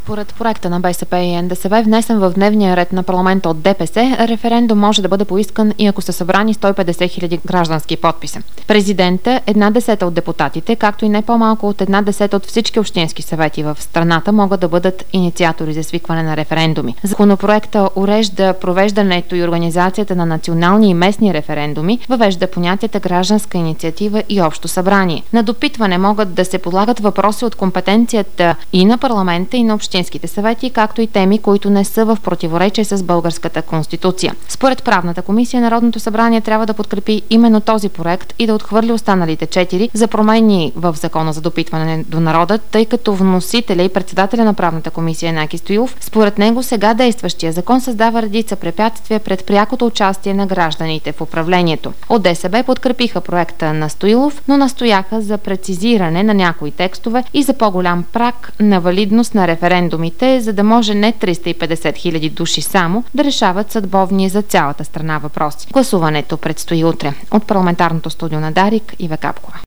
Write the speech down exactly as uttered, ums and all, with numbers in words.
Според проекта на БСП и НДСВ, внесен в дневния ред на парламента от ДПС, референдум може да бъде поискан и ако са събрани сто и петдесет хиляди граждански подписа. Президента, една десета от депутатите, както и не по-малко от една десета от всички общински съвети в страната могат да бъдат инициатори за свикване на референдуми. Законопроекта урежда провеждането и организацията на национални и местни референдуми, въвежда понятията гражданска инициатива и общо събрание. На допитване могат да се подлагат въпроси от компетенцията и на парламента, и на общинските съвети, както и теми, които не са в противоречие с българската конституция. Според правната комисия, Народното събрание трябва да подкрепи именно този проект и да отхвърли останалите четири за промени в Закона за допитване до народа, тъй като вносителя и председателя на правната комисия Янаки Стоилов, според него сега действащия закон създава редица препятствия пред прякото участие на гражданите в управлението. От ДСБ подкрепиха проекта на Стоилов, но настояха за прецизиране на някои текстове и за по-голям праг на валидност на референдумите, за да може не триста и петдесет хиляди души само да решават съдбовни за цялата страна въпроси. Гласуването предстои утре. От парламентарното студио на Дарик, Ива Капкова.